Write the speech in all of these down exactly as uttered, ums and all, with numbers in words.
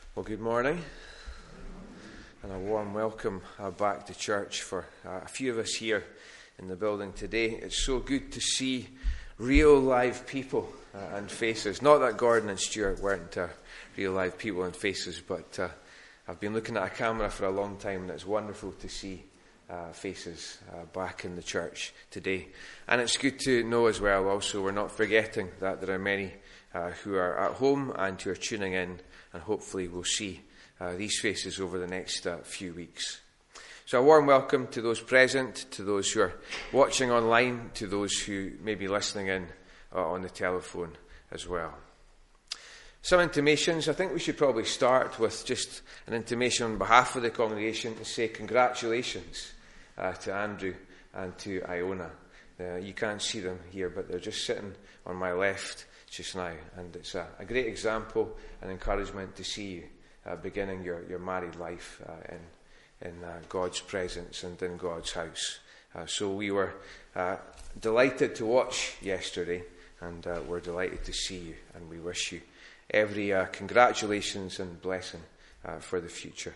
Well, good morning, and a warm welcome uh, back to church for uh, a few of us here in the building today. It's so good to see real live people uh, and faces. Not that Gordon and Stuart weren't uh, real live people and faces, but uh, I've been looking at a camera for a long time, and it's wonderful to see uh, faces uh, back in the church today. And it's good to know as well, also, we're not forgetting that there are many uh, who are at home and who are tuning in, and hopefully we'll see uh, these faces over the next uh, few weeks. So a warm welcome to those present, to those who are watching online, to those who may be listening in uh, on the telephone as well. Some intimations. I think we should probably start with just an intimation on behalf of the congregation to say congratulations uh, to Andrew and to Iona. Uh, you can't see them here, but they're just sitting on my left just now, and it's a, a great example and encouragement to see you uh, beginning your, your married life uh, in, in uh, God's presence and in God's house. Uh, so we were uh, delighted to watch yesterday, and uh, we're delighted to see you, and we wish you every uh, congratulations and blessing uh, for the future.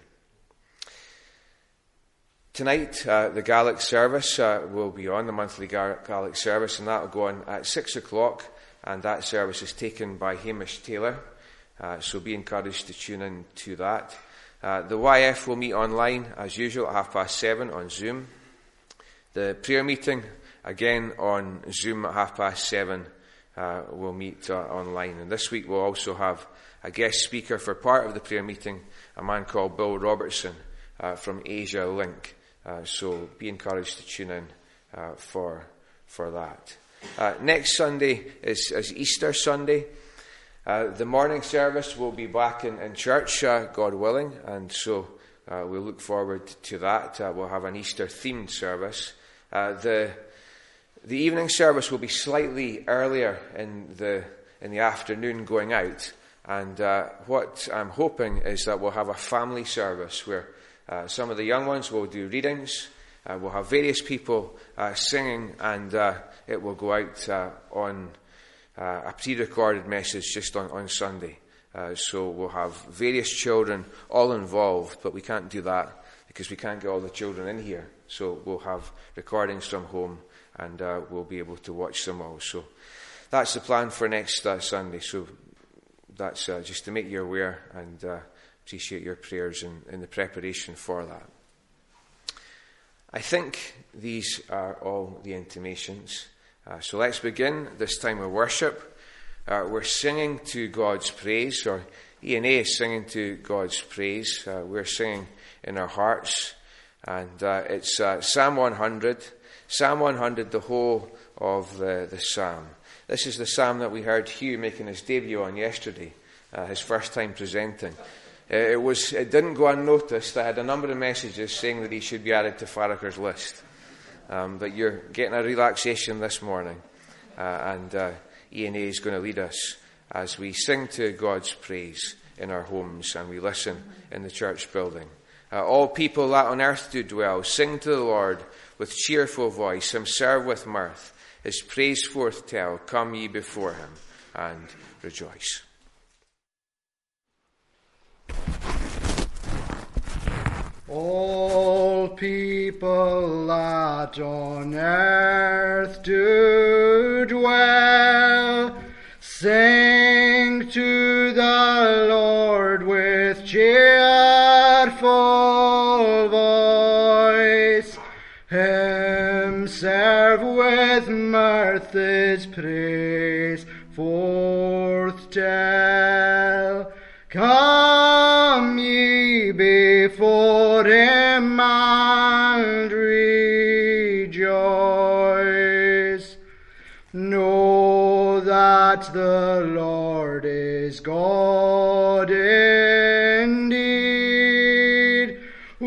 Tonight, uh, the Gaelic service uh, will be on, the monthly Gar- Gaelic service, and that will go on at six o'clock. And that service is taken by Hamish Taylor, uh, so be encouraged to tune in to that. Uh, the Y F will meet online, as usual, at half past seven on Zoom. The prayer meeting, again on Zoom at half past seven, uh, will meet uh, online. And this week we'll also have a guest speaker for part of the prayer meeting, a man called Bill Robertson uh, from Asia Link. Uh, so be encouraged to tune in uh, for for that. Uh, next Sunday is, is Easter Sunday. Uh, the morning service will be back in, in church, uh, God willing, and so uh, we'll look forward to that. Uh, we'll have an Easter-themed service. Uh, the the evening service will be slightly earlier in the in the afternoon going out, and uh, what I'm hoping is that we'll have a family service where uh, some of the young ones will do readings. Uh, we'll have various people uh, singing, and uh, it will go out uh, on uh, a pre-recorded message just on, on Sunday. Uh, so we'll have various children all involved, but we can't do that because we can't get all the children in here. So we'll have recordings from home, and uh, we'll be able to watch them all. So that's the plan for next uh, Sunday. So that's uh, just to make you aware, and uh, appreciate your prayers in, in the preparation for that. I think these are all the intimations. Uh, so let's begin this time of worship. Uh, we're singing to God's praise, or E N A is singing to God's praise. Uh, we're singing in our hearts. And uh, it's uh, Psalm one hundred. Psalm one hundred, the whole of the, the psalm. This is the psalm that we heard Hugh making his debut on yesterday, uh, his first time presenting. It was. It didn't go unnoticed. I had a number of messages saying that he should be added to Farragher's list. Um, but you're getting a relaxation this morning. Uh, and uh, E N A is going to lead us as we sing to God's praise in our homes and we listen in the church building. Uh, all people that on earth do dwell, sing to the Lord with cheerful voice, him serve with mirth, his praise forth tell, come ye before him and rejoice. All people that on earth do dwell, sing to the Lord with cheerful voice, him serve with mirth, his praise forth tell. Come ye before him and rejoice. Know that the Lord is God indeed.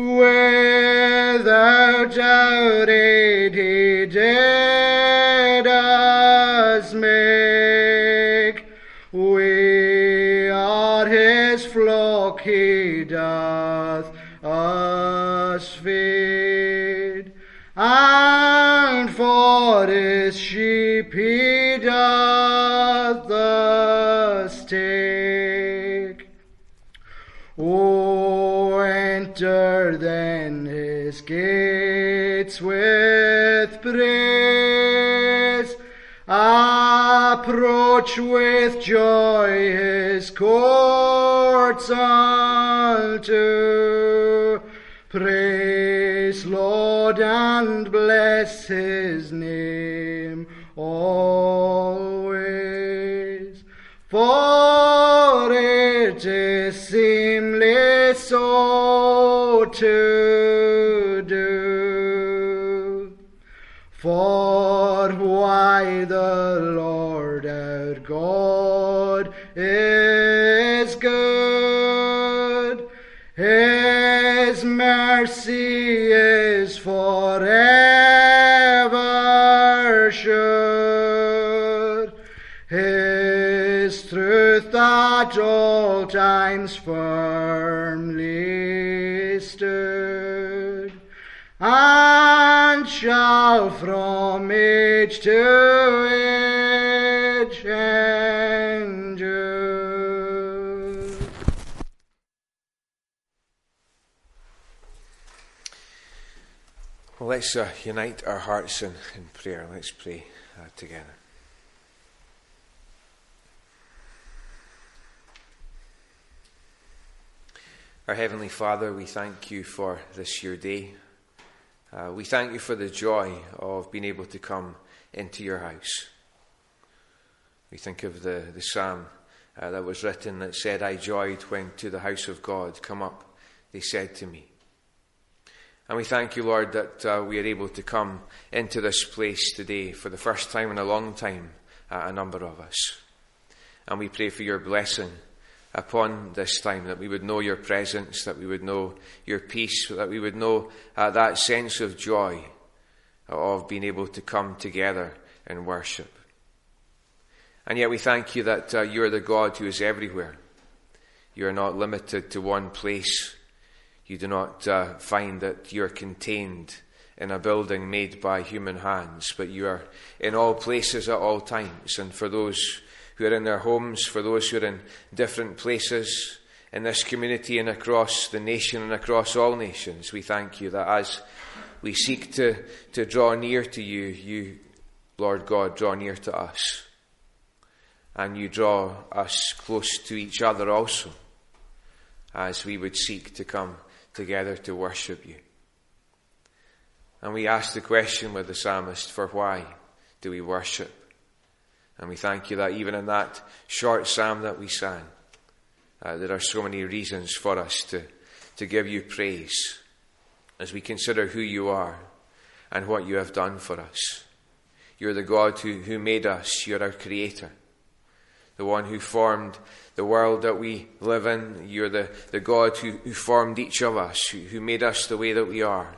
Without doubt aid he did us make. We are his flock, he doth us feed, and for his sheep he doth us take. O enter then his gates with praise, approach with joy his courts unto, praise, Lord, and bless his name always. For it is seemly so to do. For why the Lord our God is good, his mercy is forever sure, his truth at all times firmly stood, and shall from age to age endure. Well, let's uh, unite our hearts in, in prayer. Let's pray uh, together. Our Heavenly Father, we thank you for this your day. Uh, we thank you for the joy of being able to come into your house. We think of the, the psalm uh, that was written that said, I joyed when to the house of God come up, they said to me. And we thank you, Lord, that uh, we are able to come into this place today for the first time in a long time, uh, a number of us. And we pray for your blessing upon this time, that we would know your presence, that we would know your peace, that we would know uh, that sense of joy of being able to come together in worship. And yet we thank you that uh, you are the God who is everywhere. You are not limited to one place. You do not uh, find that you are contained in a building made by human hands, but you are in all places at all times. And for those who are in their homes, for those who are in different places in this community and across the nation and across all nations, we thank you that as we seek to, to draw near to you, you, Lord God, draw near to us. And you draw us close to each other also, as we would seek to come together to worship you. And we ask the question with the psalmist, for why do we worship? And we thank you that even in that short psalm that we sang, uh, there are so many reasons for us to, to give you praise as we consider who you are and what you have done for us. You're the God who, who made us. You're our creator, the one who formed the world that we live in. You're the, the God who, who formed each of us, who, who made us the way that we are.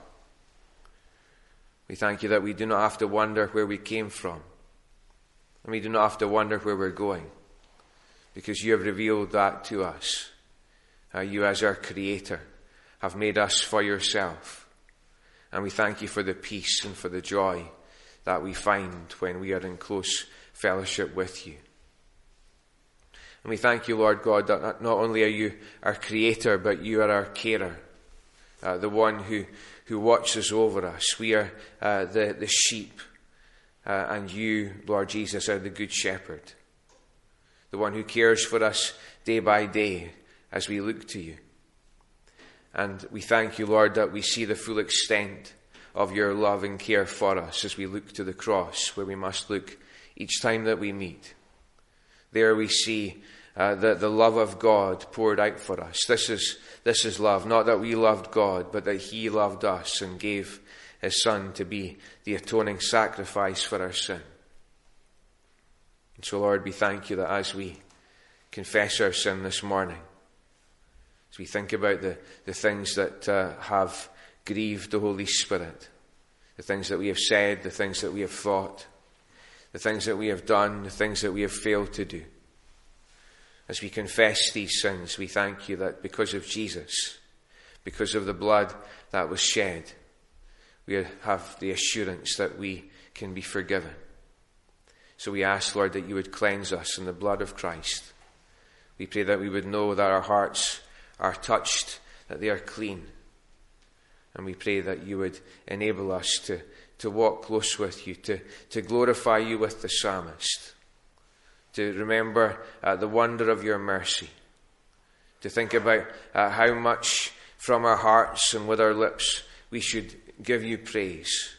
We thank you that we do not have to wonder where we came from. And we do not have to wonder where we're going, because you have revealed that to us. Uh, you as our creator have made us for yourself. And we thank you for the peace and for the joy that we find when we are in close fellowship with you. And we thank you, Lord God, that not only are you our creator, but you are our carer, uh, the one who, who watches over us. We are uh, the, the sheep. Uh, and you, Lord Jesus, are the good shepherd, the one who cares for us day by day as we look to you. And we thank you, Lord, that we see the full extent of your love and care for us as we look to the cross, where we must look each time that we meet. There we see uh, the, the love of God poured out for us. This is, this is love, not that we loved God, but that he loved us and gave his Son to be the atoning sacrifice for our sin. And so, Lord, we thank you that as we confess our sin this morning, as we think about the, the things that uh, have grieved the Holy Spirit, the things that we have said, the things that we have thought, the things that we have done, the things that we have failed to do, as we confess these sins, we thank you that because of Jesus, because of the blood that was shed, we have the assurance that we can be forgiven. So we ask, Lord, that you would cleanse us in the blood of Christ. We pray that we would know that our hearts are touched, that they are clean. And we pray that you would enable us to, to walk close with you, to, to glorify you with the psalmist, to remember uh, the wonder of your mercy, to think about uh, how much from our hearts and with our lips we should give you praise,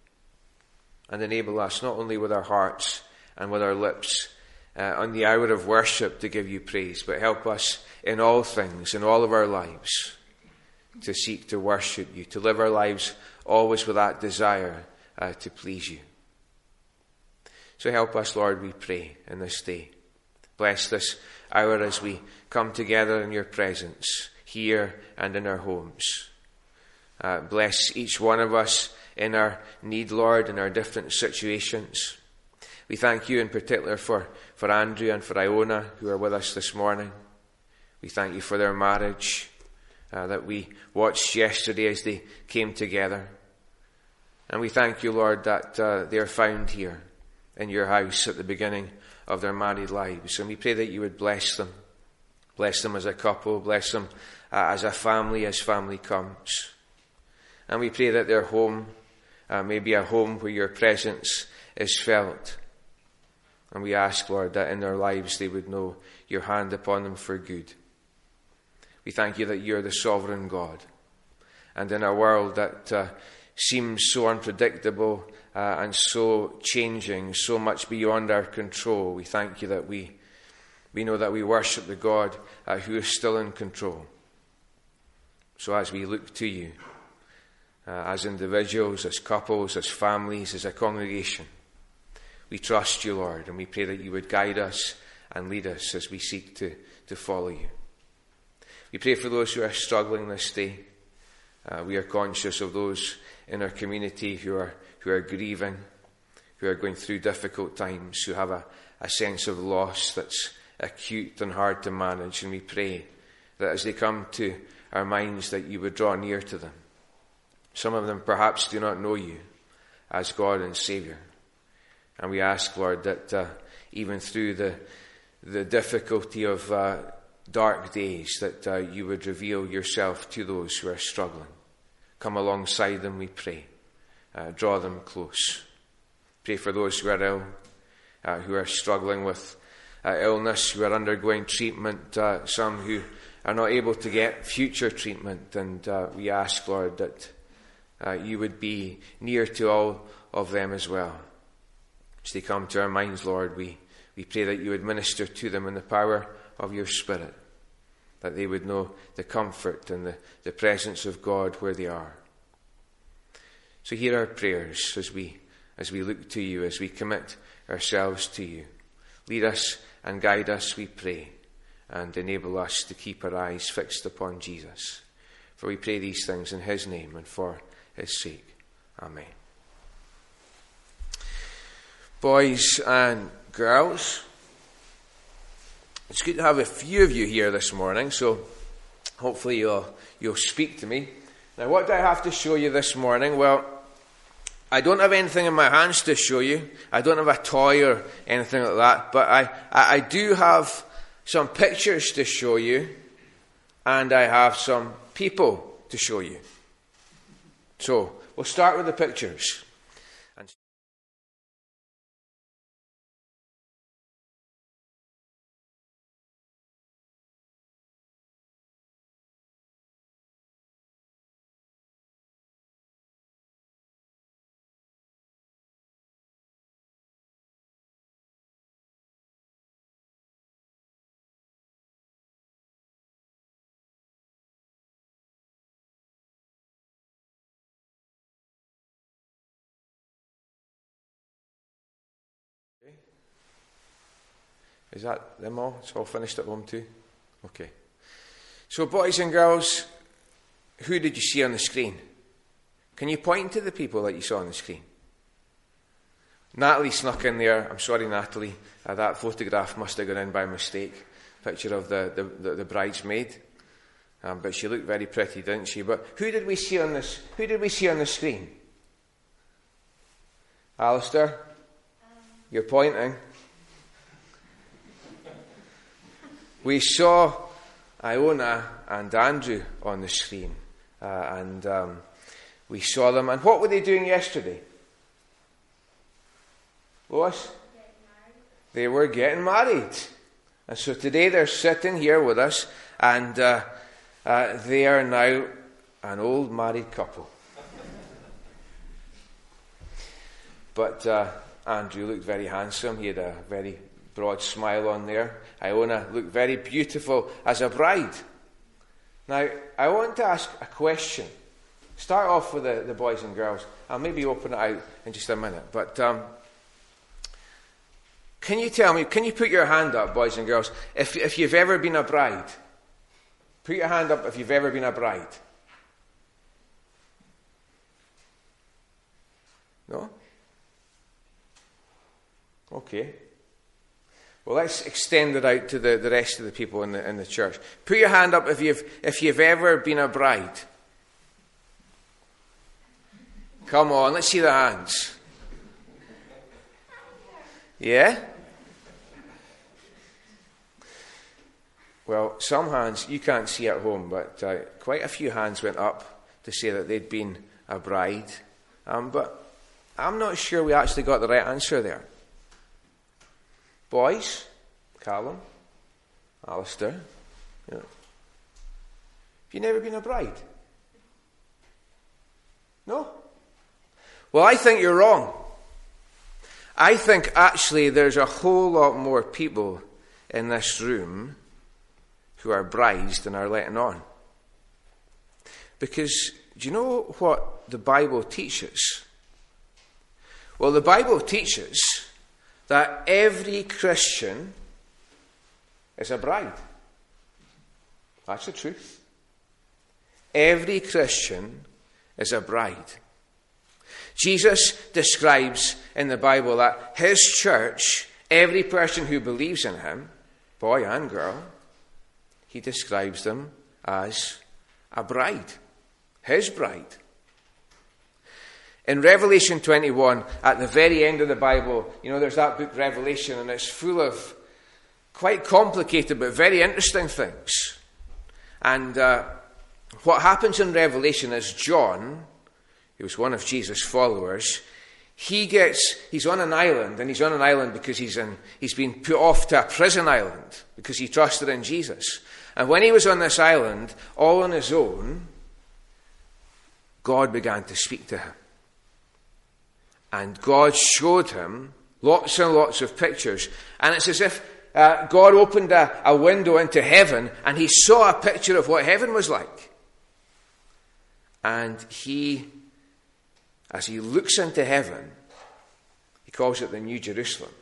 and enable us not only with our hearts and with our lips uh, on the hour of worship to give you praise, but help us in all things, in all of our lives, to seek to worship you, to live our lives always with that desire uh, to please you. So help us, Lord, we pray, in this day. Bless this hour as we come together in your presence, here and in our homes. Uh, bless each one of us in our need, Lord, in our different situations. We thank you in particular for, for Andrew and for Iona, who are with us this morning. We thank you for their marriage uh, that we watched yesterday as they came together. And we thank you, Lord, that uh, they are found here in your house at the beginning of their married lives. And we pray that you would bless them. Bless them as a couple. Bless them uh, as a family, as family comes. And we pray that their home uh, may be a home where your presence is felt. And we ask, Lord, that in their lives they would know your hand upon them for good. We thank you that you're the sovereign God. And in a world that uh, seems so unpredictable uh, and so changing, so much beyond our control, we thank you that we, we know that we worship the God uh, who is still in control. So as we look to you, uh, as individuals, as couples, as families, as a congregation, we trust you, Lord, and we pray that you would guide us and lead us as we seek to, to follow you. We pray for those who are struggling this day. Uh, we are conscious of those in our community who are who are grieving, who are going through difficult times, who have a, a sense of loss that's acute and hard to manage. And we pray that as they come to our minds, that you would draw near to them. Some of them perhaps do not know you as God and Saviour. And we ask, Lord, that uh, even through the the difficulty of uh, dark days, that uh, you would reveal yourself to those who are struggling. Come alongside them, we pray. Uh, draw them close. Pray for those who are ill, uh, who are struggling with uh, illness, who are undergoing treatment, uh, some who are not able to get future treatment. And uh, we ask, Lord, that uh, you would be near to all of them as well. As they come to our minds, Lord, we, we pray that you would minister to them in the power of your Spirit, that they would know the comfort and the, the presence of God where they are. So hear our prayers as we as we look to you, as we commit ourselves to you. Lead us and guide us, we pray, and enable us to keep our eyes fixed upon Jesus. For we pray these things in his name and for his sake. Amen. Boys and girls, it's good to have a few of you here this morning, so hopefully you'll you'll speak to me. Now, what do I have to show you this morning? Well, I don't have anything in my hands to show you. I don't have a toy or anything like that, but I, I, I do have some pictures to show you, and I have some people to show you. So, we'll start with the pictures. And is that them all? It's all finished at home too? Okay. So, boys and girls, who did you see on the screen? Can you point to the people that you saw on the screen? Natalie snuck in there. I'm sorry, Natalie. Uh, that photograph must have gone in by mistake. Picture of the, the, the, the bridesmaid. Um, but she looked very pretty, didn't she? But who did we see on this? Who did we see on the screen? Alistair? Um. You're pointing. We saw Iona and Andrew on the screen. Uh, and um, we saw them. And what were they doing yesterday? Lois? They were getting married. And so today they're sitting here with us, and uh, uh, they are now an old married couple. But uh, Andrew looked very handsome. He had a very broad smile on there. Iona looked very beautiful as a bride. Now, I want to ask a question. Start off with the, the boys and girls. I'll maybe open it out in just a minute. But um, can you tell me, can you put your hand up, boys and girls, if, if you've ever been a bride? Put your hand up if you've ever been a bride. No? Okay. Well, let's extend it out to the, the rest of the people in the in the church. Put your hand up if you've if you've ever been a bride. Come on, let's see the hands. Yeah? Well, some hands you can't see at home, but uh, quite a few hands went up to say that they'd been a bride. Um, but I'm not sure we actually got the right answer there. Boys, Callum, Alistair, you know, have you never been a bride? No? Well, I think you're wrong. I think actually there's a whole lot more people in this room who are brides than are letting on. Because do you know what the Bible teaches? Well, the Bible teaches that every Christian is a bride. That's the truth. Every Christian is a bride. Jesus describes in the Bible that his church, every person who believes in him, boy and girl, he describes them as a bride. His bride. In Revelation twenty-one, at the very end of the Bible, you know, there's that book Revelation, and it's full of quite complicated but very interesting things. And uh, what happens in Revelation is John, who was one of Jesus' followers, he gets, he's on an island, and he's on an island because he's in, he's been put off to a prison island because he trusted in Jesus. And when he was on this island, all on his own, God began to speak to him. And God showed him lots and lots of pictures. And it's as if uh, God opened a, a window into heaven, and he saw a picture of what heaven was like. And he, as he looks into heaven, he calls it the New Jerusalem.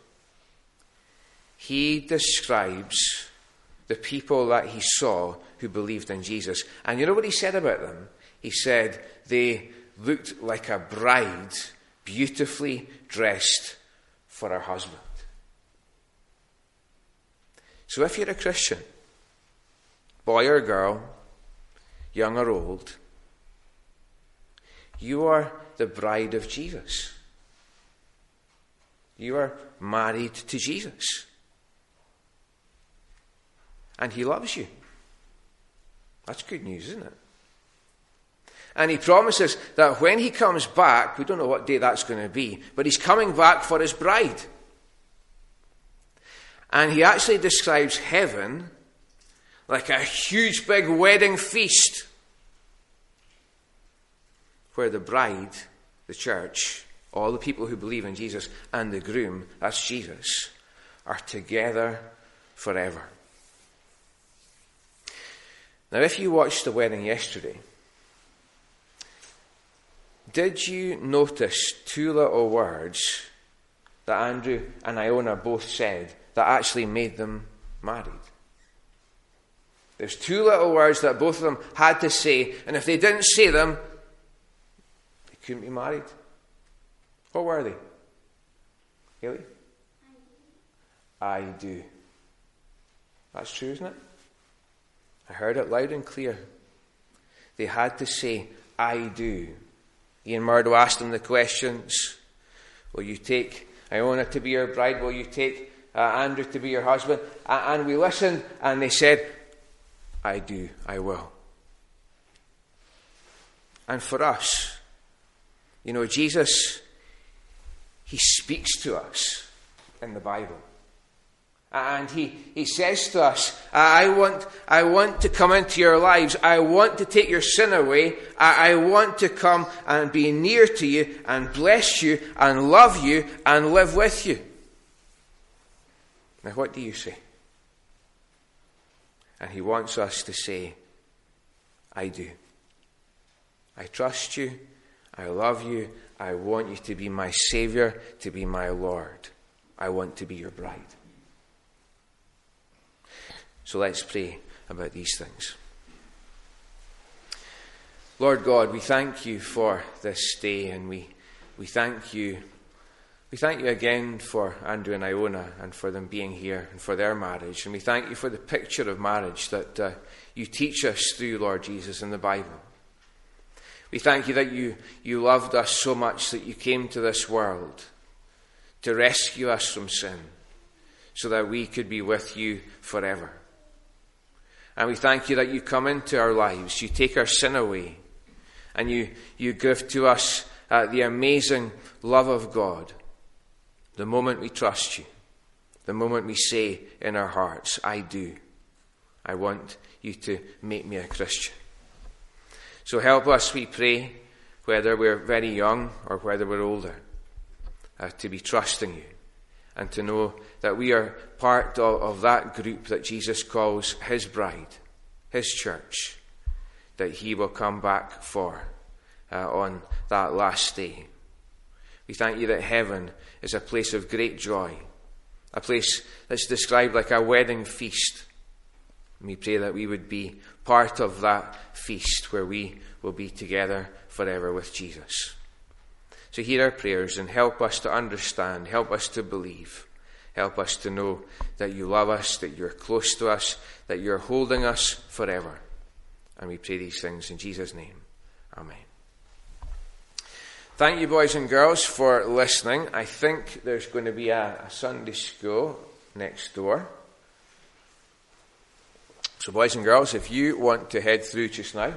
He describes the people that he saw who believed in Jesus. And you know what he said about them? He said they looked like a bride beautifully dressed for her husband. So if you're a Christian, boy or girl, young or old, you are the bride of Jesus. You are married to Jesus. And he loves you. That's good news, isn't it? And he promises that when he comes back, we don't know what day that's going to be, but he's coming back for his bride. And he actually describes heaven like a huge big wedding feast where the bride, the church, all the people who believe in Jesus, and the groom, that's Jesus, are together forever. Now, if you watched the wedding yesterday, did you notice two little words that Andrew and Iona both said that actually made them married? There's two little words that both of them had to say, and if they didn't say them, they couldn't be married. What were they? Haley? I do. I do. That's true, isn't it? I heard it loud and clear. They had to say, I do. Ian Murdo asked them the questions. Will you take Iona to be your bride? Will you take uh, Andrew to be your husband? Uh, and we listened, and they said, I do, I will. And for us, you know, Jesus, he speaks to us in the Bible. And he, he says to us, I want, I want to come into your lives. I want to take your sin away. I, I want to come and be near to you and bless you and love you and live with you. Now, what do you say? And he wants us to say, I do. I trust you. I love you. I want you to be my Savior, to be my Lord. I want to be your bride. So let's pray about these things. Lord God, we thank you for this day, and we, we thank you We thank you again for Andrew and Iona and for them being here and for their marriage. And we thank you for the picture of marriage that uh, you teach us through, Lord Jesus, in the Bible. We thank you that you, you loved us so much that you came to this world to rescue us from sin so that we could be with you forever. And we thank you that you come into our lives, you take our sin away, and you, you give to us uh, the amazing love of God. The moment we trust you, the moment we say in our hearts, I do, I want you to make me a Christian. So help us, we pray, whether we're very young or whether we're older, uh, to be trusting you and to know that we are part of, of that group that Jesus calls his bride, his church, that he will come back for uh, on that last day. We thank you that heaven is a place of great joy, a place that's described like a wedding feast. And we pray that we would be part of that feast where we will be together forever with Jesus. So hear our prayers and help us to understand, help us to believe, help us to know that you love us, that you're close to us, that you're holding us forever. And we pray these things in Jesus' name. Amen. Thank you, boys and girls, for listening. I think there's going to be a, a Sunday school next door. So, boys and girls, if you want to head through just now.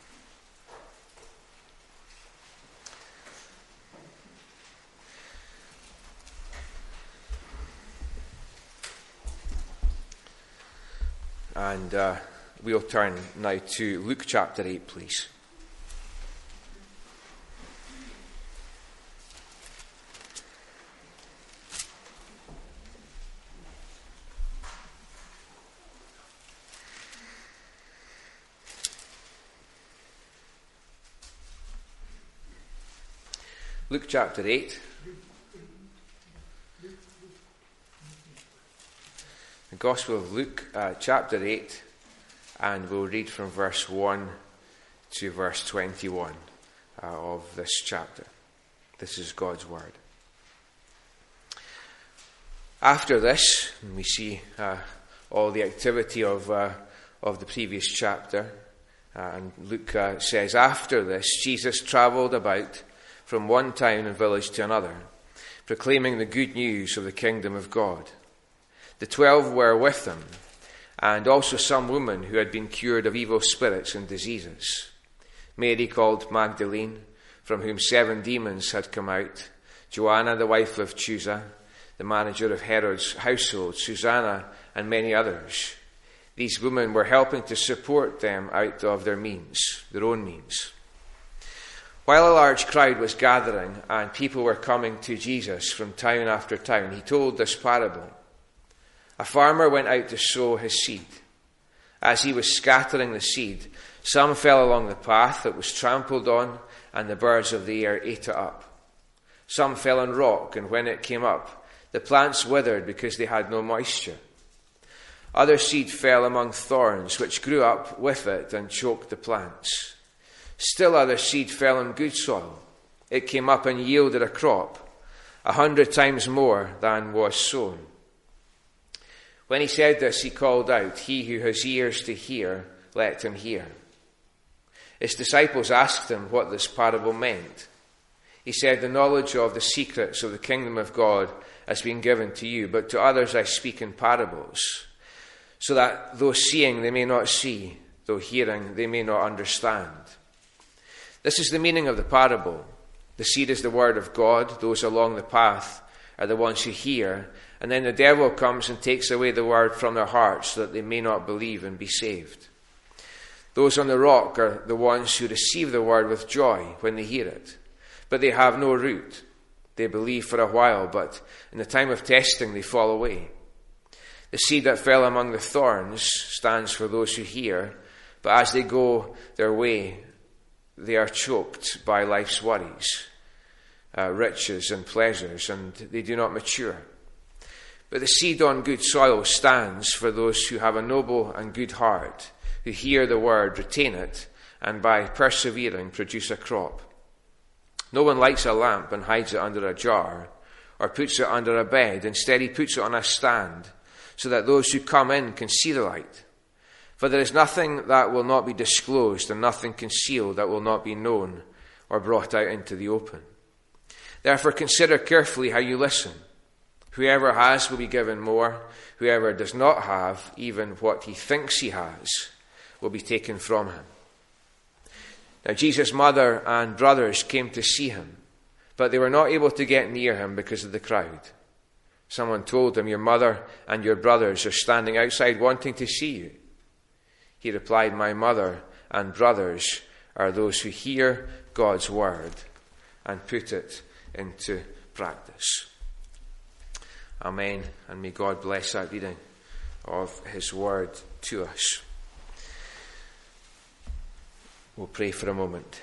And uh, we'll turn now to Luke chapter eight, please. Luke chapter eight. The Gospel of Luke uh, chapter eight, and we'll read from verse one to verse twenty-one uh, of this chapter. This is God's word. After this, we see uh, all the activity of uh, of the previous chapter, uh, and Luke uh, says, after this, Jesus travelled about from one town and village to another, proclaiming the good news of the kingdom of God. The twelve were with him, and also some women who had been cured of evil spirits and diseases. Mary called Magdalene, from whom seven demons had come out, Joanna, the wife of Chuza, the manager of Herod's household, Susanna, and many others. These women were helping to support them out of their means, their own means. While a large crowd was gathering and people were coming to Jesus from town after town, he told this parable. A farmer went out to sow his seed. As he was scattering the seed, some fell along the path that was trampled on, and the birds of the air ate it up. Some fell on rock, and when it came up, the plants withered because they had no moisture. Other seed fell among thorns, which grew up with it and choked the plants. Still other seed fell on good soil. It came up and yielded a crop, a hundred times more than was sown. When he said this, he called out, "He who has ears to hear, let him hear." His disciples asked him what this parable meant. He said, "The knowledge of the secrets of the kingdom of God has been given to you, but to others I speak in parables, so that though seeing they may not see, though hearing they may not understand. This is the meaning of the parable. The seed is the word of God. Those along the path are the ones who hear, and then the devil comes and takes away the word from their hearts so that they may not believe and be saved. Those on the rock are the ones who receive the word with joy when they hear it, but they have no root. They believe for a while, but in the time of testing they fall away. The seed that fell among the thorns stands for those who hear, but as they go their way, they are choked by life's worries, uh, riches and pleasures, and they do not mature. But the seed on good soil stands for those who have a noble and good heart, who hear the word, retain it, and by persevering produce a crop. No one lights a lamp and hides it under a jar, or puts it under a bed. Instead, he puts it on a stand, so that those who come in can see the light. For there is nothing that will not be disclosed, and nothing concealed that will not be known or brought out into the open. Therefore consider carefully how you listen. Whoever has will be given more. Whoever does not have, even what he thinks he has, will be taken from him. Now Jesus' mother and brothers came to see him, but they were not able to get near him because of the crowd. Someone told him, "Your mother and your brothers are standing outside wanting to see you." He replied, "My mother and brothers are those who hear God's word and put it into practice." Amen. And may God bless that reading of his word to us. We'll pray for a moment.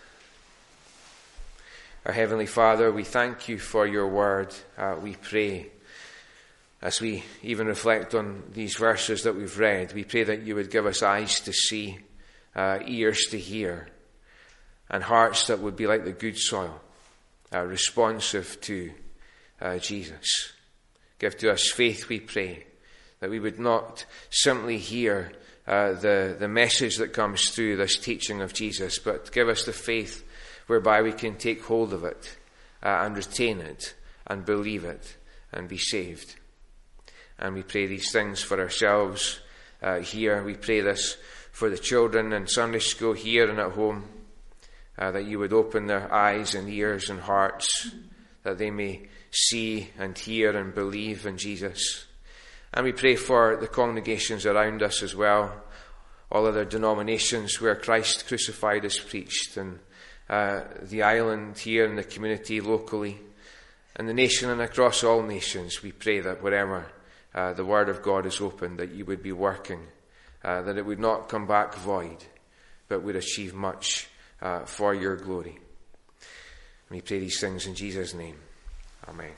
Our Heavenly Father, we thank you for your word. Uh, we pray, as we even reflect on these verses that we've read, we pray that you would give us eyes to see, uh, ears to hear, and hearts that would be like the good soil, uh, responsive to uh, Jesus. Give to us faith, we pray, that we would not simply hear uh, the, the message that comes through this teaching of Jesus, but give us the faith whereby we can take hold of it uh, and retain it and believe it and be saved. And we pray these things for ourselves uh, here. We pray this for the children in Sunday school here and at home, uh, that you would open their eyes and ears and hearts, that they may see and hear and believe in Jesus. And we pray for the congregations around us as well, all other denominations where Christ crucified is preached, and uh, the island here and the community locally, and the nation and across all nations. We pray that wherever uh, the word of God is opened, that you would be working, uh, that it would not come back void, but would achieve much uh, for your glory. And we pray these things in Jesus' name. Amen.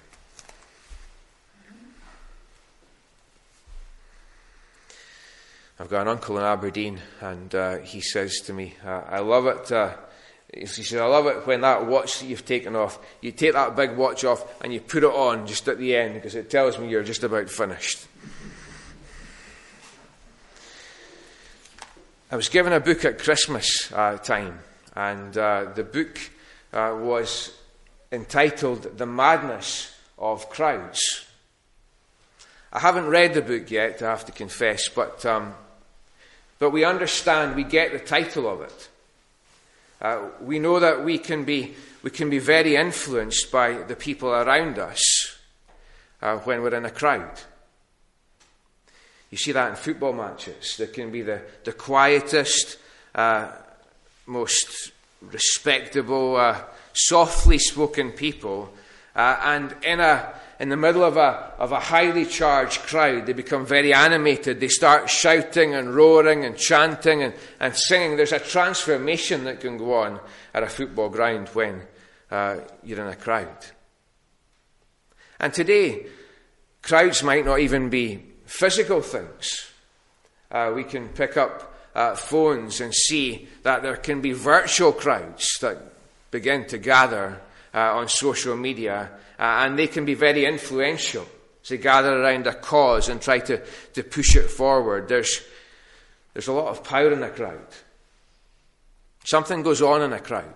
I've got an uncle in Aberdeen, and uh, he says to me, uh, I love it, uh, he says, I love it when that watch that you've taken off, you take that big watch off and you put it on just at the end, because it tells me you're just about finished. I was given a book at Christmas uh, time, and uh, the book uh, was entitled The Madness of Crowds. I haven't read the book yet, I have to confess, but um, but we understand, we get the title of it. Uh, we know that we can be we can be very influenced by the people around us uh, when we're in a crowd. You see that in football matches. There can be the, the quietest, uh, most respectable, uh, softly spoken people, uh, and in a in the middle of a of a highly charged crowd, they become very animated. They start shouting and roaring and chanting and, and singing. There's a transformation that can go on at a football ground when uh, you're in a crowd. And today, crowds might not even be physical things. Uh, we can pick up uh, phones and see that there can be virtual crowds that begin to gather uh, on social media, uh, and they can be very influential as they gather around a cause and try to, to push it forward. There's, there's a lot of power in a crowd. Something goes on in a crowd.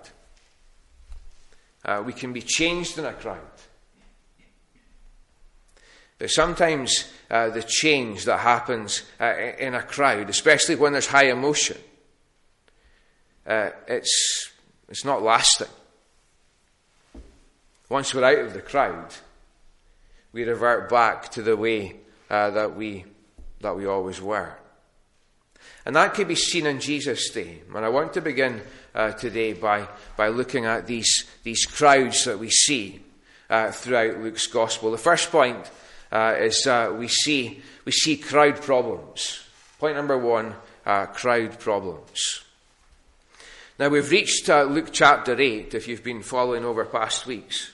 Uh, we can be changed in a crowd. that sometimes uh, the change that happens uh, in a crowd, especially when there's high emotion, uh, it's it's not lasting. Once we're out of the crowd, we revert back to the way uh, that we that we always were. And that can be seen in Jesus' day. And I want to begin uh, today by, by looking at these, these crowds that we see uh, throughout Luke's Gospel. The first point uh, is uh, we see we see crowd problems. Point number one, uh, crowd problems. Now we've reached uh, Luke chapter eight, if you've been following over past weeks.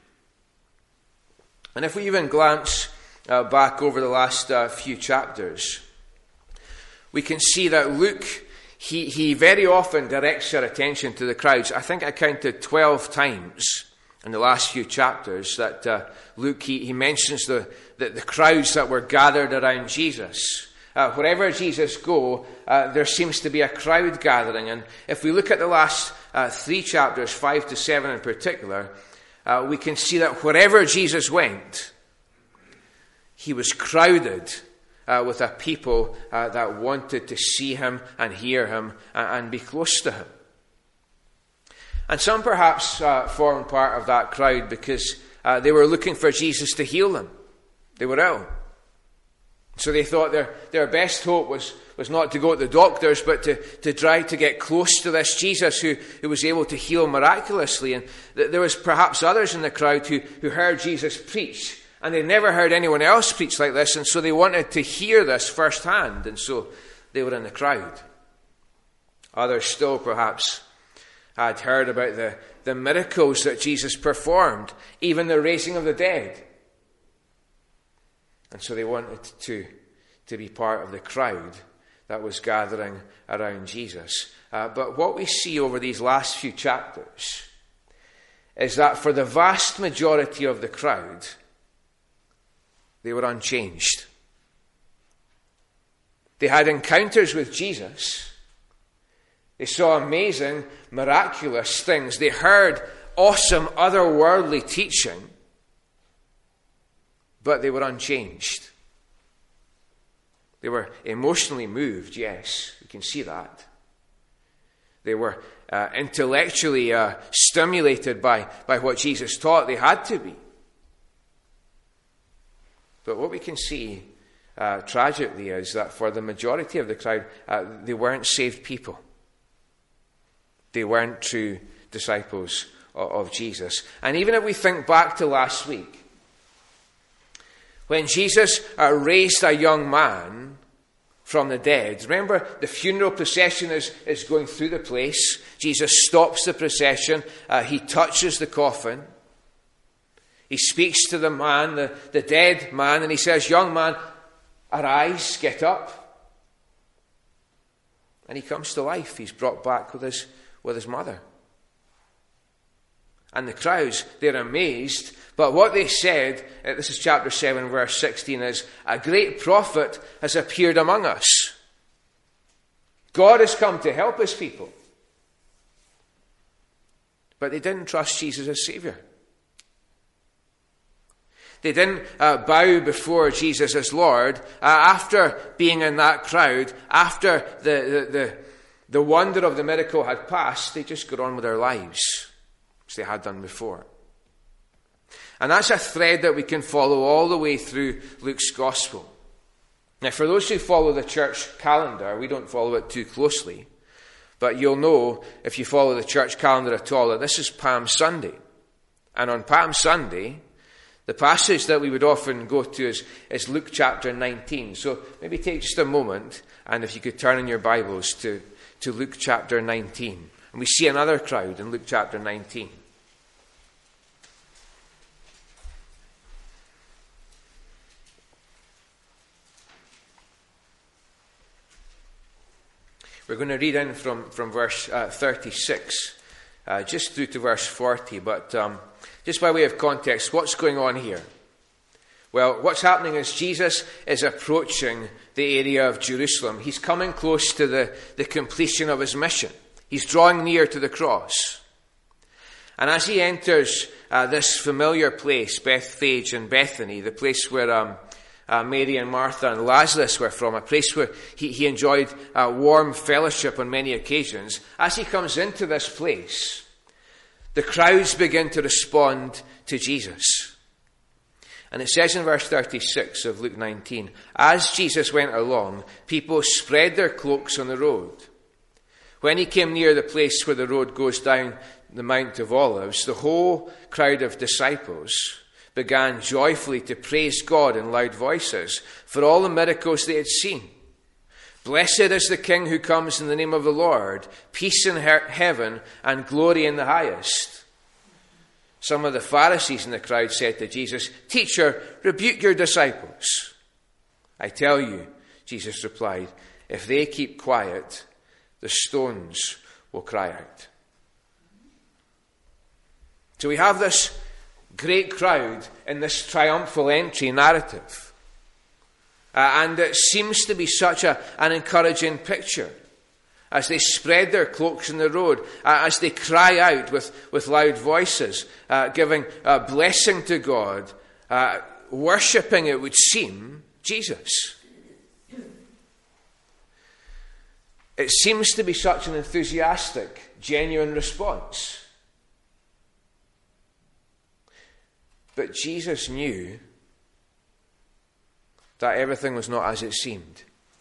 And if we even glance uh, back over the last uh, few chapters, we can see that Luke, he, he very often directs our attention to the crowds. I think I counted twelve times in the last few chapters that uh, Luke, he, he mentions the, the, the crowds that were gathered around Jesus. Uh, wherever Jesus go, uh, there seems to be a crowd gathering. And if we look at the last uh, three chapters, five to seven in particular, uh, we can see that wherever Jesus went, he was crowded uh, with a people uh, that wanted to see him and hear him and, and be close to him. And some perhaps uh, formed part of that crowd because uh, they were looking for Jesus to heal them. They were ill. So they thought their, their best hope was, was not to go to the doctors, but to, to try to get close to this Jesus who, who was able to heal miraculously. And th- there was perhaps others in the crowd who, who heard Jesus preach, and they never heard anyone else preach like this, and so they wanted to hear this firsthand, and so they were in the crowd. Others still perhaps had heard about the, the miracles that Jesus performed, even the raising of the dead. And so they wanted to, to be part of the crowd that was gathering around Jesus. Uh, but what we see over these last few chapters is that for the vast majority of the crowd, they were unchanged. They had encounters with Jesus. They saw amazing, miraculous things. They heard awesome, otherworldly teaching. But they were unchanged. They were emotionally moved, yes, we can see that. They were uh, intellectually uh, stimulated by, by what Jesus taught. They had to be. But what we can see uh, tragically is that for the majority of the crowd, uh, they weren't saved people. They weren't true disciples of, of Jesus. And even if we think back to last week, when Jesus uh, raised a young man from the dead, remember the funeral procession is, is going through the place. Jesus stops the procession. Uh, he touches the coffin. He speaks to the man, the, the dead man, and he says, "Young man, arise, get up." And he comes to life. He's brought back with his, with his mother. And the crowds, they're amazed. But what they said, uh, this is chapter seven, verse sixteen, is, "A great prophet has appeared among us." God has come to help his people. But they didn't trust Jesus as Savior. They didn't uh, bow before Jesus as Lord. Uh, after being in that crowd, after the, the, the, the wonder of the miracle had passed, they just got on with their lives, as they had done before. And that's a thread that we can follow all the way through Luke's Gospel. Now, for those who follow the church calendar, we don't follow it too closely, but you'll know, if you follow the church calendar at all, that this is Palm Sunday. And on Palm Sunday, the passage that we would often go to is, is Luke chapter nineteen. So maybe take just a moment, and if you could turn in your Bibles to, to Luke chapter nineteen. And we see another crowd in Luke chapter nineteen. We're going to read in from, from verse uh, thirty-six, uh, just through to verse forty. But um, just by way of context, what's going on here? Well, what's happening is Jesus is approaching the area of Jerusalem. He's coming close to the, the completion of his mission. He's drawing near to the cross. And as he enters uh, this familiar place, Bethphage and Bethany, the place where um, uh, Mary and Martha and Lazarus were from, a place where he, he enjoyed uh, warm fellowship on many occasions. As he comes into this place, the crowds begin to respond to Jesus. And it says in verse thirty-six of Luke nineteen, as Jesus went along, people spread their cloaks on the road. When he came near the place where the road goes down the Mount of Olives, the whole crowd of disciples began joyfully to praise God in loud voices for all the miracles they had seen. Blessed is the King who comes in the name of the Lord, peace in he- heaven and glory in the highest. Some of the Pharisees in the crowd said to Jesus, Teacher, rebuke your disciples. I tell you, Jesus replied, if they keep quiet, the stones will cry out. So we have this great crowd in this triumphal entry narrative. Uh, and it seems to be such a, an encouraging picture as they spread their cloaks in the road, uh, as they cry out with, with loud voices, uh, giving a blessing to God, uh, worshipping, it would seem, Jesus. It seems to be such an enthusiastic, genuine response. But Jesus knew that everything was not as it seemed.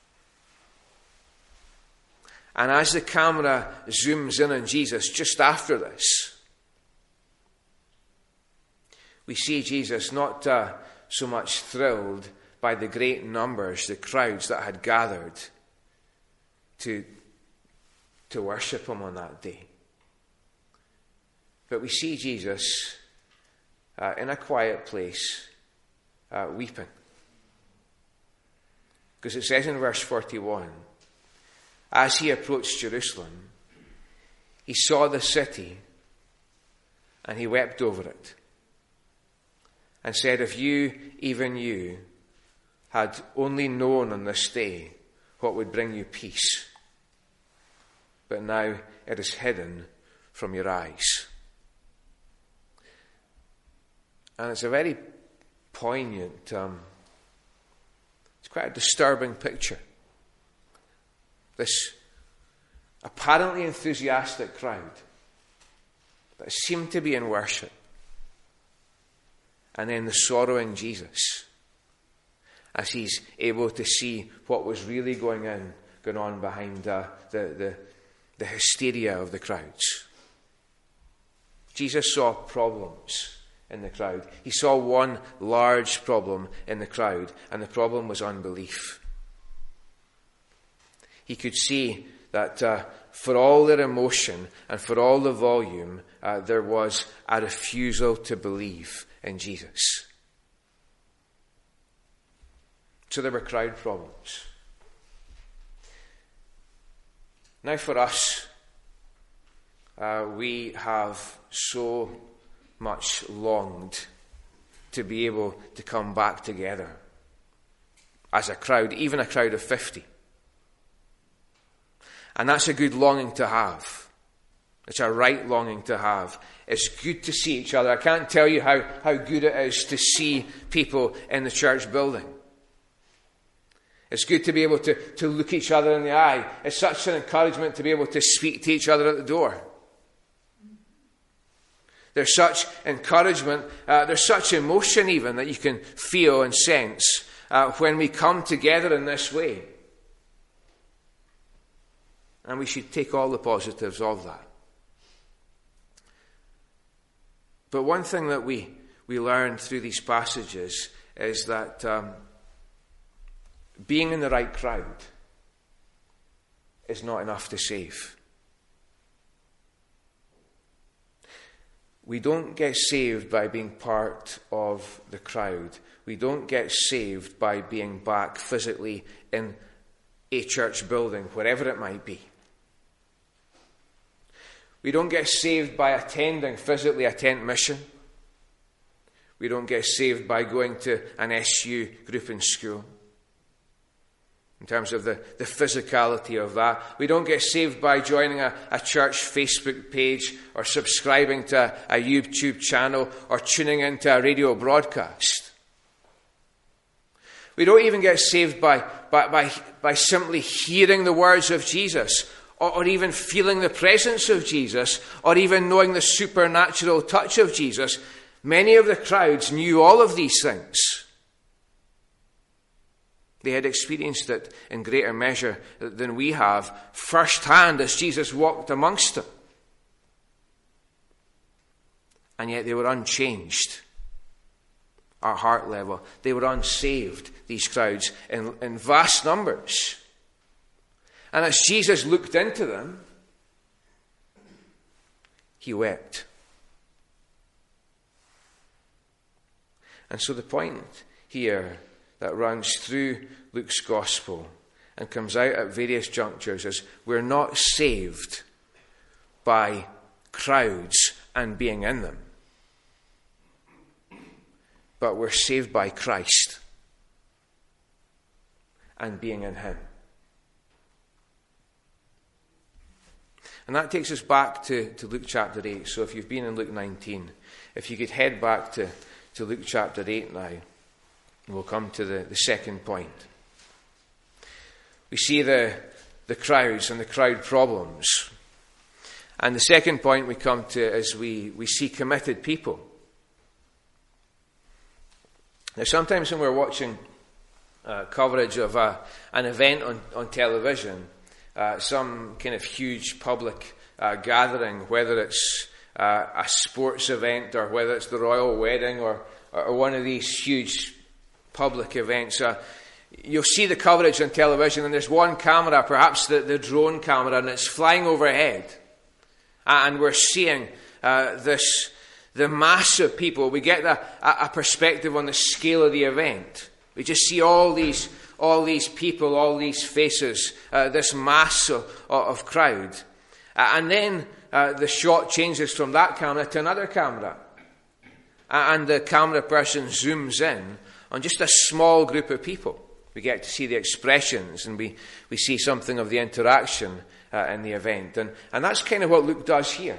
And as the camera zooms in on Jesus just after this, we see Jesus not uh, so much thrilled by the great numbers, the crowds that had gathered to, to worship him on that day. But we see Jesus uh, in a quiet place, uh, weeping. Because it says in verse forty-one, as he approached Jerusalem, he saw the city and he wept over it and said, if you, even you, had only known on this day what would bring you peace, but now it is hidden from your eyes. And it's a very poignant, um, it's quite a disturbing picture. This apparently enthusiastic crowd that seemed to be in worship, and then the sorrowing Jesus as he's able to see what was really going on, going on behind uh, the, the, the hysteria of the crowds. Jesus saw problems in the crowd. He saw one large problem in the crowd, and the problem was unbelief. He could see that uh, for all their emotion and for all the volume, uh, there was a refusal to believe in Jesus. So there were crowd problems. Now for us, uh, we have so much longed to be able to come back together as a crowd, even a crowd of fifty. And that's a good longing to have. It's a right longing to have. It's good to see each other. I can't tell you how, how good it is to see people in the church building. It's good to be able to, to look each other in the eye. It's such an encouragement to be able to speak to each other at the door. There's such encouragement, uh, there's such emotion even that you can feel and sense uh, when we come together in this way. And we should take all the positives of that. But one thing that we, we learn through these passages is that um, being in the right crowd is not enough to save. We don't get saved by being part of the crowd. We don't get saved by being back physically in a church building, wherever it might be. We don't get saved by attending physically a tent mission. We don't get saved by going to an S U group in school. In terms of the, the physicality of that. We don't get saved by joining a, a church Facebook page or subscribing to a, a YouTube channel or tuning into a radio broadcast. We don't even get saved by, by, by, by simply hearing the words of Jesus, or, or even feeling the presence of Jesus, or even knowing the supernatural touch of Jesus. Many of the crowds knew all of these things. They had experienced it in greater measure than we have firsthand as Jesus walked amongst them. And yet they were unchanged at heart level. They were unsaved, these crowds, in, in vast numbers. And as Jesus looked into them, he wept. And so the point here that runs through Luke's gospel and comes out at various junctures is we're not saved by crowds and being in them, but we're saved by Christ and being in him. And that takes us back to, to Luke chapter eight. So if you've been in Luke nineteen, if you could head back to, to Luke chapter eight now, we'll come to the, the second point. We see the, the crowds and the crowd problems. And the second point we come to is we, we see committed people. Now, sometimes when we're watching uh, coverage of a, an event on, on television, uh, some kind of huge public uh, gathering, whether it's uh, a sports event or whether it's the royal wedding or, or one of these huge public events, uh, you'll see the coverage on television and there's one camera, perhaps the, the drone camera, and it's flying overhead. And we're seeing uh, this... the mass of people. We get a, a perspective on the scale of the event. We just see all these, all these people, all these faces, uh, this mass of, of crowd. Uh, and then uh, the shot changes from that camera to another camera. Uh, and the camera person zooms in on just a small group of people. We get to see the expressions and we, we see something of the interaction uh, in the event. And, and that's kind of what Luke does here.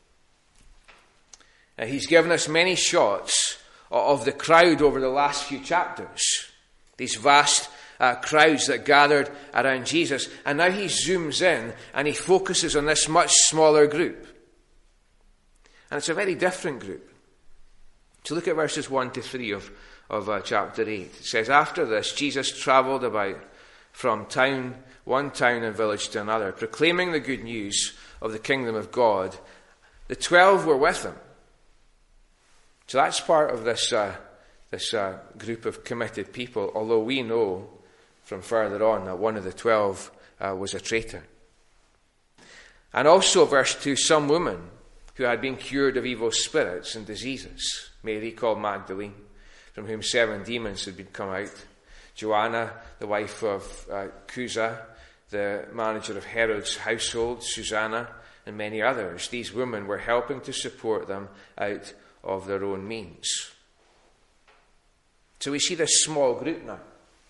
Uh, he's given us many shots of the crowd over the last few chapters. These vast uh, crowds that gathered around Jesus. And now he zooms in and he focuses on this much smaller group. And it's a very different group. So look at verses one to three of, of uh, chapter eight. It says, after this, Jesus travelled about from town, one town and village to another, proclaiming the good news of the kingdom of God. The twelve were with him. So that's part of this uh, this uh, group of committed people, although we know from further on that one of the twelve uh, was a traitor. And also, verse two, some women who had been cured of evil spirits and diseases. Mary called Magdalene, from whom seven demons had been come out. Joanna, the wife of uh, Chuza, the manager of Herod's household, Susanna, and many others. These women were helping to support them out of their own means. So we see this small group now.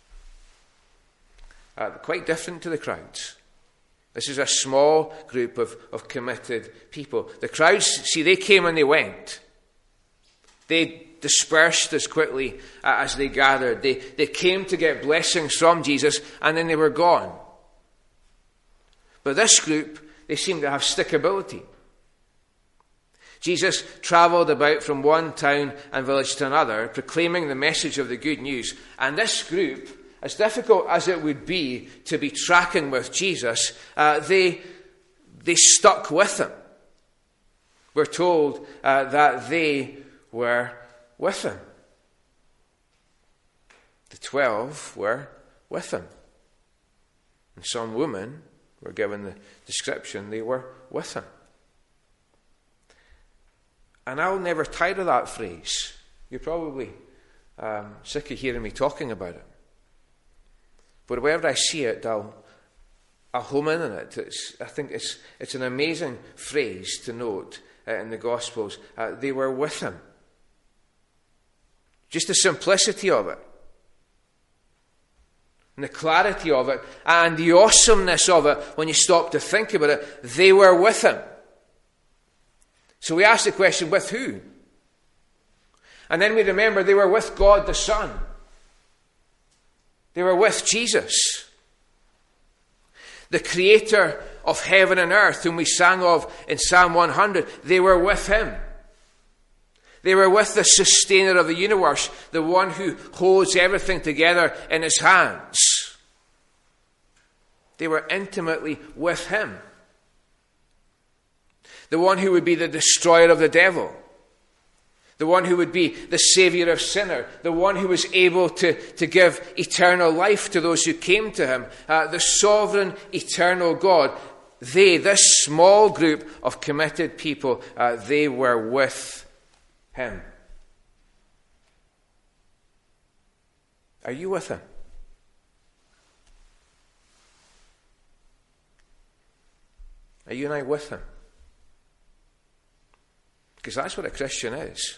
Uh, quite different to the crowds. This is a small group of, of committed people. The crowds, see, they came and they went. They dispersed as quickly uh, as they gathered. They, they came to get blessings from Jesus and then they were gone. But this group, they seem to have stickability. Jesus travelled about from one town and village to another, proclaiming the message of the good news. And this group, as difficult as it would be to be tracking with Jesus, uh, they, they stuck with him. We're told uh, that they were with him. The twelve were with him. And some women were given the description, they were with him. And I'll never tire of that phrase. You're probably um, sick of hearing me talking about it. But wherever I see it, I'll, I'll home in on it. It's, I think it's, it's an amazing phrase to note uh, in the Gospels. Uh, they were with him. Just the simplicity of it. And the clarity of it. And the awesomeness of it when you stop to think about it. They were with him. So we ask the question, with who? And then we remember they were with God the Son. They were with Jesus, the creator of heaven and earth, whom we sang of in Psalm one hundred. They were with him. They were with the sustainer of the universe, the one who holds everything together in his hands. They were intimately with him. The one who would be the destroyer of the devil. The one who would be the savior of sinner. The one who was able to, to give eternal life to those who came to him. Uh, the sovereign, eternal God. They, this small group of committed people, uh, they were with him. Are you with him? Are you and I with him? Because that's what a Christian is.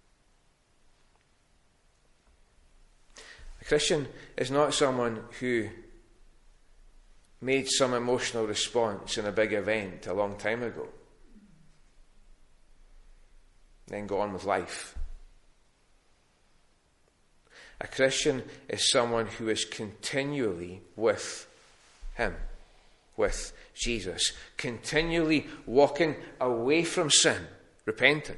A Christian is not someone who made some emotional response in a big event a long time ago, then go on with life. A Christian is someone who is continually with him, with Jesus, continually walking away from sin, repenting,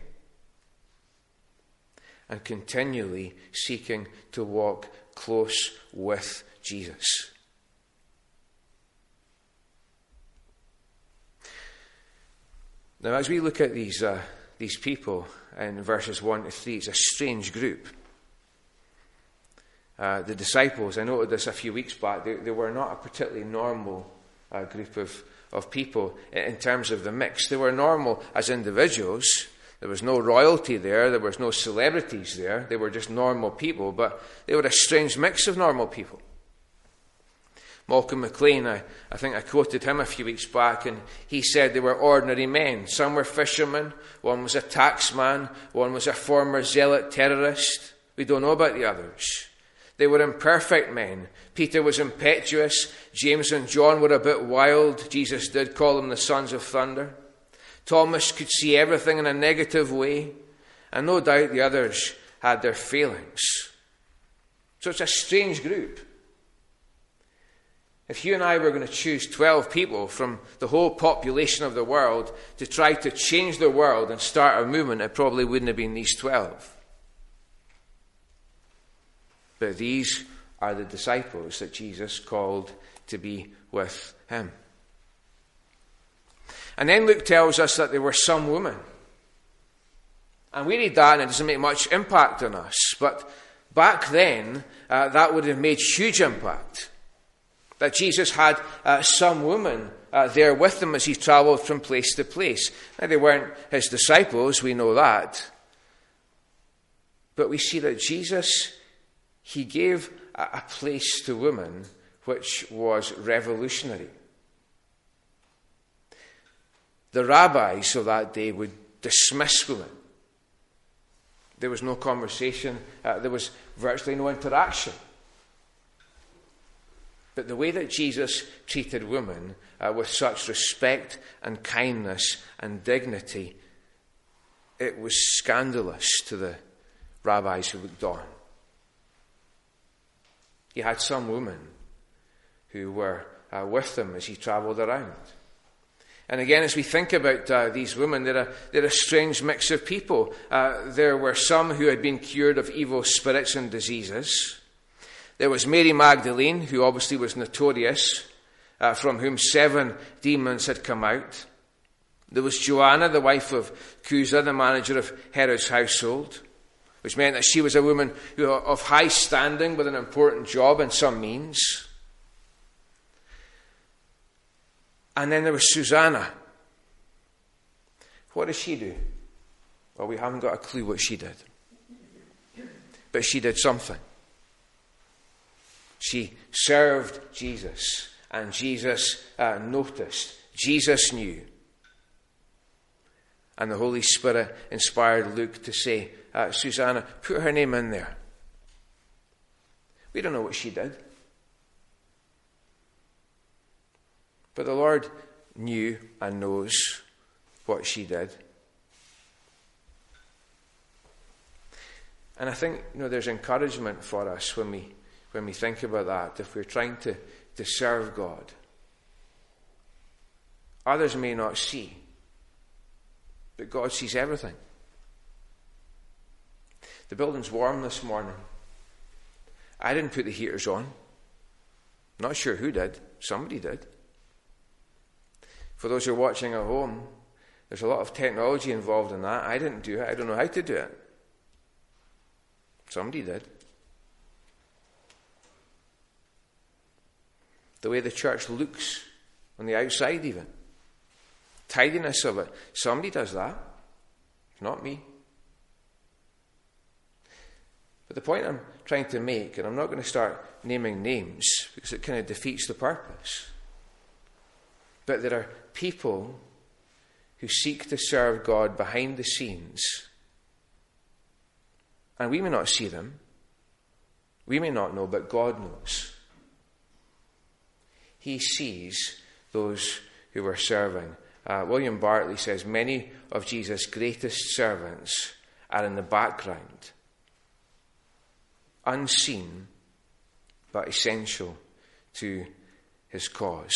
and continually seeking to walk close with Jesus. Now, as we look at these uh, these people in verses one to three, it's a strange group. Uh, the disciples, I noted this a few weeks back, they, they were not a particularly normal uh, group of, of people in terms of the mix. They were normal as individuals. There was no royalty there. There was no celebrities there. They were just normal people, but they were a strange mix of normal people. Malcolm McLean, I, I think I quoted him a few weeks back, and he said they were ordinary men. Some were fishermen, one was a taxman, one was a former zealot terrorist. We don't know about the others. They were imperfect men. Peter was impetuous. James and John were a bit wild. Jesus did call them the sons of thunder. Thomas could see everything in a negative way, and no doubt the others had their failings. So it's a strange group. If you and I were going to choose twelve people from the whole population of the world to try to change the world and start a movement, it probably wouldn't have been these twelve. But these are the disciples that Jesus called to be with him. And then Luke tells us that there were some women. And we read that and it doesn't make much impact on us. But back then, uh, that would have made huge impact. That Jesus had uh, some women uh, there with him as he travelled from place to place. Now, they weren't his disciples, we know that. But we see that Jesus, he gave a, a place to women which was revolutionary. The rabbis of that day would dismiss women. There was no conversation. Uh, there was virtually no interaction. But the way that Jesus treated women uh, with such respect and kindness and dignity, it was scandalous to the rabbis who looked on. He had some women who were uh, with him as he travelled around. And again, as we think about uh, these women, they're a, they're a strange mix of people. Uh, there were some who had been cured of evil spirits and diseases. There was Mary Magdalene, who obviously was notorious, uh, from whom seven demons had come out. There was Joanna, the wife of Chuza, the manager of Herod's household, which meant that she was a woman who, of high standing with an important job and some means. And then there was Susanna. What did she do? Well, we haven't got a clue what she did. But she did something. She served Jesus, and Jesus uh, noticed. Jesus knew. And the Holy Spirit inspired Luke to say, uh, Susanna, put her name in there. We don't know what she did. But the Lord knew and knows what she did. And I think, you know, there's encouragement for us when we when we think about that, if we're trying to, to serve God. Others may not see, but God sees everything. The building's warm this morning. I didn't put the heaters on. Not sure who did. Somebody did. For those who are watching at home, there's a lot of technology involved in that. I didn't do it. I don't know how to do it. Somebody did. The way the church looks on the outside even. Tidiness of it. Somebody does that. Not me. But the point I'm trying to make, and I'm not going to start naming names because it kind of defeats the purpose. But there are people who seek to serve God behind the scenes. And we may not see them. We may not know, but God knows. He sees those who are serving. Uh, William Bartley says, many of Jesus' greatest servants are in the background, unseen, but essential to his cause.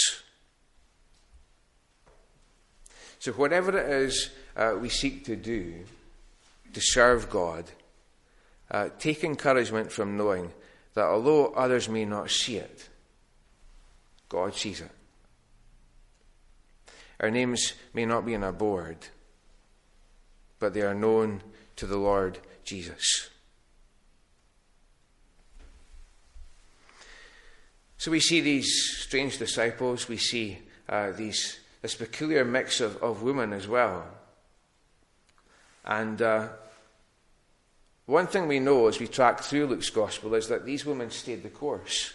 So whatever it is uh, we seek to do to serve God, uh, take encouragement from knowing that although others may not see it, God sees it. Our names may not be on a board, but they are known to the Lord Jesus. So we see these strange disciples, we see uh, these this peculiar mix of, of women as well. And uh, one thing we know as we track through Luke's Gospel is that these women stayed the course.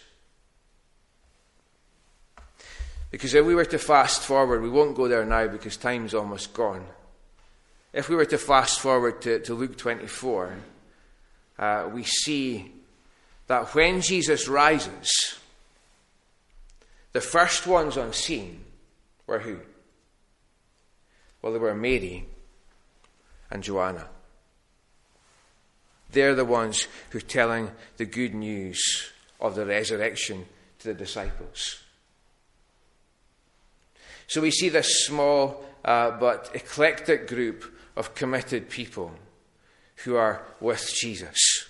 Because if we were to fast forward, we won't go there now because time's almost gone. If we were to fast forward to, to Luke twenty-four, uh, we see that when Jesus rises, the first ones on scene were who? Well, they were Mary and Joanna. They're the ones who are telling the good news of the resurrection to the disciples. So we see this small uh, but eclectic group of committed people who are with Jesus.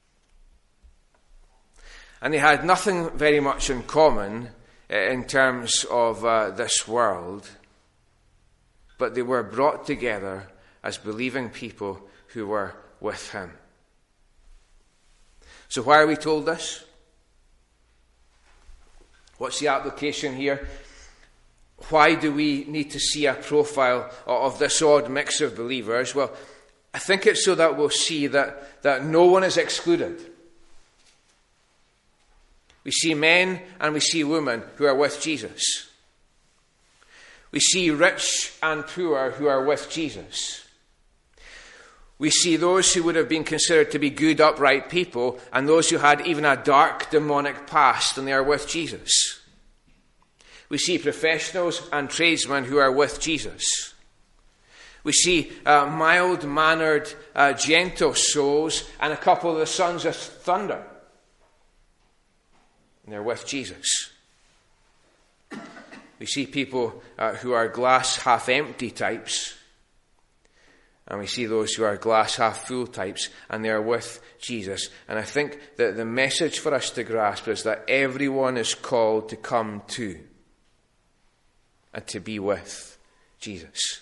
And they had nothing very much in common in terms of uh, this world, but they were brought together as believing people who were with him. So why are we told this? What's the application here? Why do we need to see a profile of this odd mix of believers? Well, I think it's so that we'll see that, that no one is excluded. We see men and we see women who are with Jesus. We see rich and poor who are with Jesus. We see those who would have been considered to be good, upright people and those who had even a dark, demonic past, and they are with Jesus. We see professionals and tradesmen who are with Jesus. We see uh, mild-mannered, uh, gentle souls and a couple of the sons of thunder. And they're with Jesus. We see people uh, who are glass half empty types. And we see those who are glass half full types. And they are with Jesus. And I think that the message for us to grasp is that everyone is called to come to and to be with Jesus.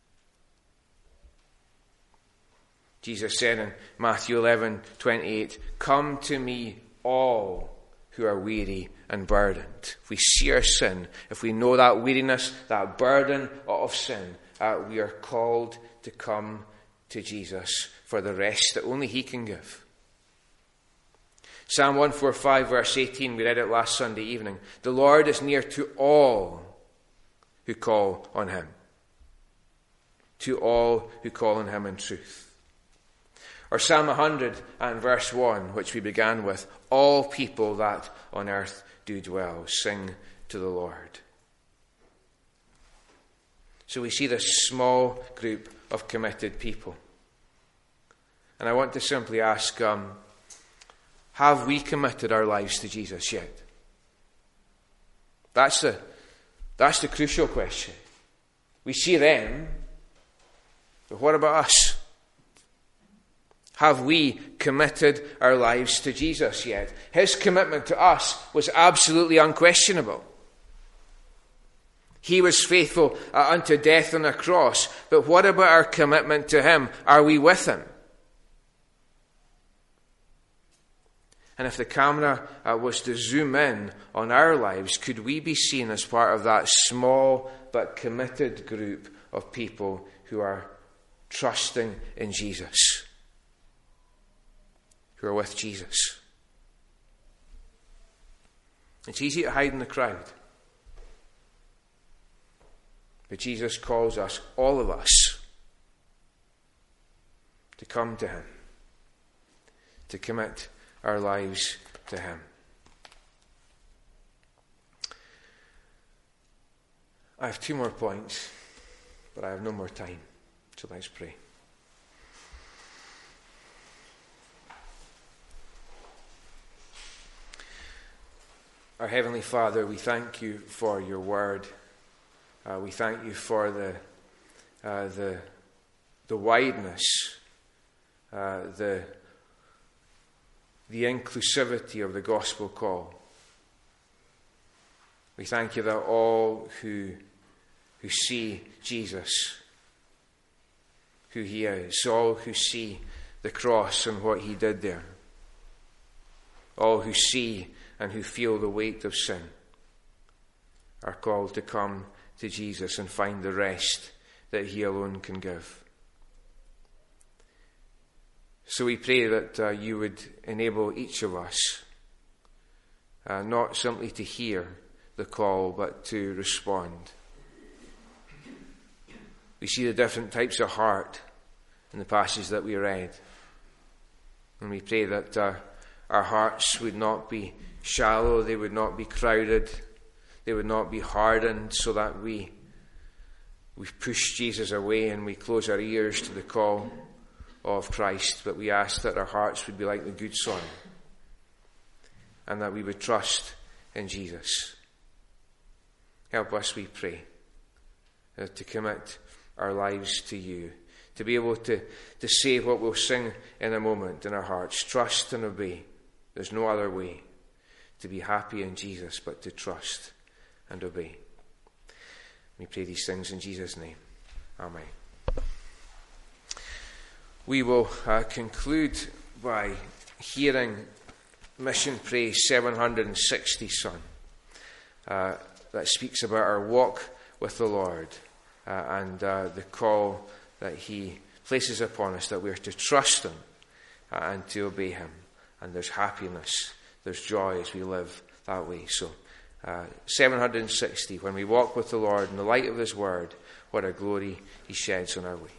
Jesus said in Matthew eleven twenty-eight, "Come to me all who are weary and burdened." If we see our sin, if we know that weariness, that burden of sin, uh, we are called to come to Jesus for the rest that only he can give. Psalm one forty-five verse eighteen, we read it last Sunday evening. The Lord is near to all who call on him. To all who call on him in truth. Or Psalm one hundred and verse one, which we began with, all people that on earth do dwell, sing to the Lord. So we see this small group of committed people. And I want to simply ask, um, Have we committed our lives to Jesus yet? That's the, that's the crucial question. We see them, but what about us? Have we committed our lives to Jesus yet? His commitment to us was absolutely unquestionable. He was faithful uh, unto death on a cross. But what about our commitment to him? Are we with him? And if the camera uh, was to zoom in on our lives, could we be seen as part of that small but committed group of people who are trusting in Jesus? Who are with Jesus? It's easy to hide in the crowd. But Jesus calls us, all of us, to come to him, to commit our lives to him. I have two more points, but I have no more time, so let's pray. Our Heavenly Father, we thank you for your word. Uh, we thank you for the uh, the the wideness, uh, the the inclusivity of the gospel call. We thank you that all who who see Jesus, who he is, all who see the cross and what he did there, all who see and who feel the weight of sin, are called to come to Jesus and find the rest that he alone can give. So we pray that uh, you would enable each of us uh, not simply to hear the call, but to respond. We see the different types of heart in the passage that we read. And we pray that uh, our hearts would not be shallow, they would not be crowded, they would not be hardened, so that we we push Jesus away and we close our ears to the call of Christ. But we ask that our hearts would be like the good soil, and that we would trust in Jesus. Help us, we pray, uh, to commit our lives to you, to be able to, to say what we'll sing in a moment in our hearts: trust and obey. There's no other way to be happy in Jesus but to trust and obey. We pray these things in Jesus' name. Amen. We will uh, conclude by hearing Mission Praise seven hundred sixty, Son, uh, that speaks about our walk with the Lord uh, and uh, the call that he places upon us, that we are to trust him uh, and to obey him. And there's happiness, there's joy as we live that way. So, uh, seven hundred sixty, when we walk with the Lord in the light of his word, what a glory he sheds on our way.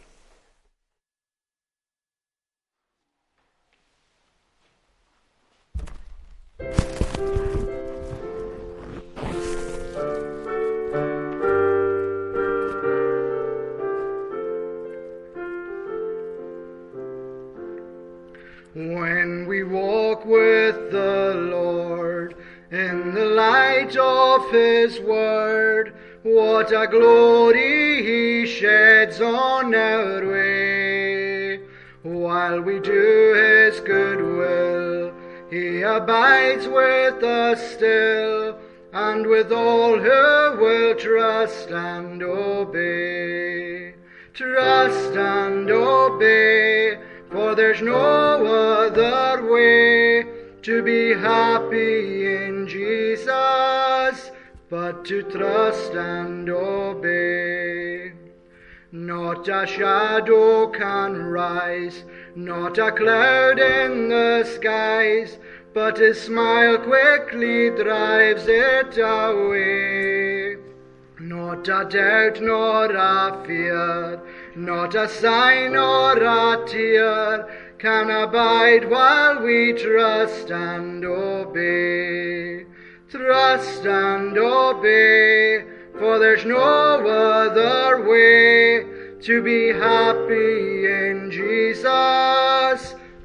When we walk with the Lord in the light of his word, what a glory he sheds on our way. While we do his good will, he abides with us still, and with all who will trust and obey. Trust and obey, for there's no other way to be happy in Jesus but to trust and obey. Not a shadow can rise, not a cloud in the skies, but his smile quickly drives it away. Not a doubt nor a fear, not a sign nor a tear can abide while we trust and obey. Trust and obey, for there's no other way to be happy in Jesus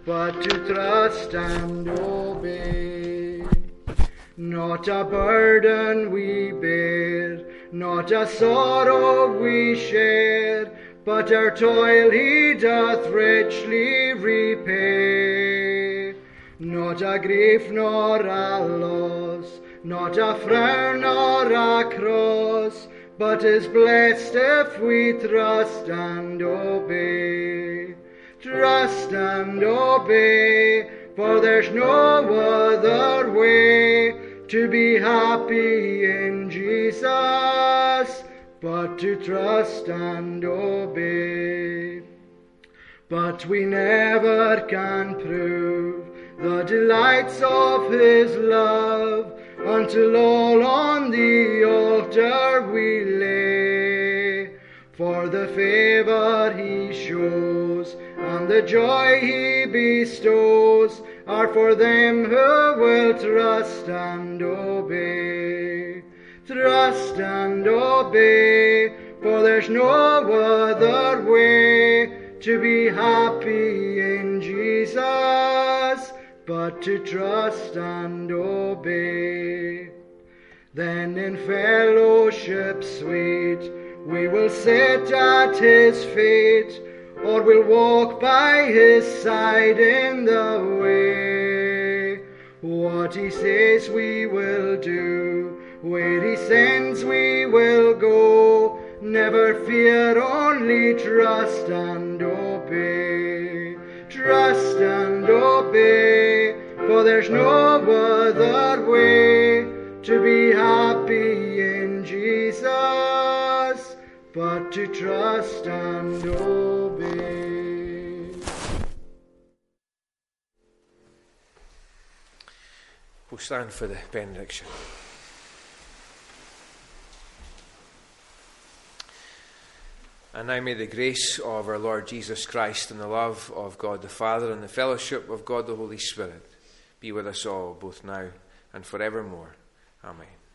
but to trust and obey. Not a burden we bear, not a sorrow we share, but our toil he doth richly repay. Not a grief nor a loss, not a frown nor a cross, but is blessed if we trust and obey. Trust and obey, for there's no other way to be happy in Jesus, but to trust and obey. But we never can prove the delights of his love until all on the altar we lay. For the favour he shows and the joy he bestows are for them who will trust and obey. Trust and obey, for there's no other way to be happy in Jesus, but to trust and obey. Then in fellowship sweet we will sit at his feet, or we'll walk by his side in the way. What he says we will do, where he sends we will go. Never fear, only trust and obey. Trust and obey, for there's no other way to be happy in Jesus, but to trust and obey. We'll stand for the benediction. And now may the grace of our Lord Jesus Christ and the love of God the Father and the fellowship of God the Holy Spirit be with us all, both now and forevermore. Amen.